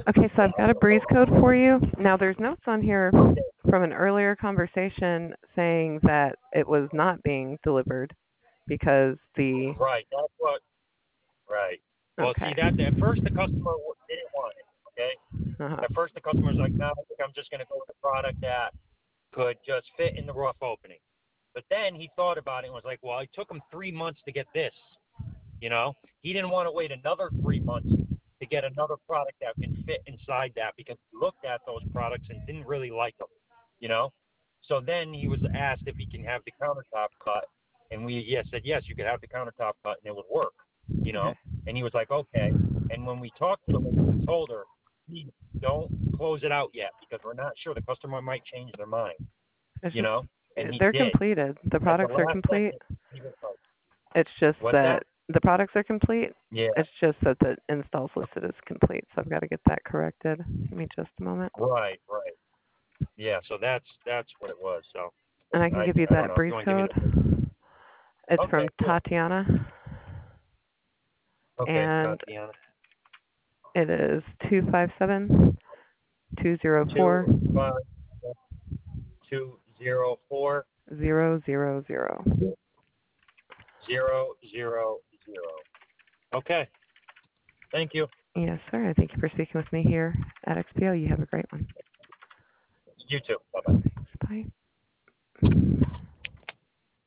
Okay, so I've got a breeze code for you. Now, there's notes on here from an earlier conversation saying that it was not being delivered because the. Right. That's what. Right. Well, see Okay. that at first the customer didn't want it. Okay. Uh-huh. At first the customer's like, no, I think I'm just going to go with a product that could just fit in the rough opening. But then he thought about it and was like, well, it took him 3 months to get this. You know, he didn't want to wait another 3 months to get another product that can fit inside that because he looked at those products and didn't really like them. You know, so then he was asked if he can have the countertop cut, and we said yes, you could have the countertop cut and it would work. You know, Okay. and he was like, okay. And when we talked to the lady, we told her, please don't close it out yet because we're not sure the customer might change their mind. It's You just know, and he they're did. completed. The At the products are last complete. second, he was like, It's just what's that? that the products are complete. Yeah. It's just that the install's listed as complete. So I've got to get that corrected. Give me just a moment. Right. Right. Yeah, so that's what it was. So And I can give you I don't that know if you breeze want to give me code. the. It's from Okay, cool. Tatiana, Okay, and Tatiana. it is 257 204 25204 000. 000. Okay. Thank you. Yes, sir. I thank you for speaking with me here at XPO. You have a great one. You too. Bye bye. Bye.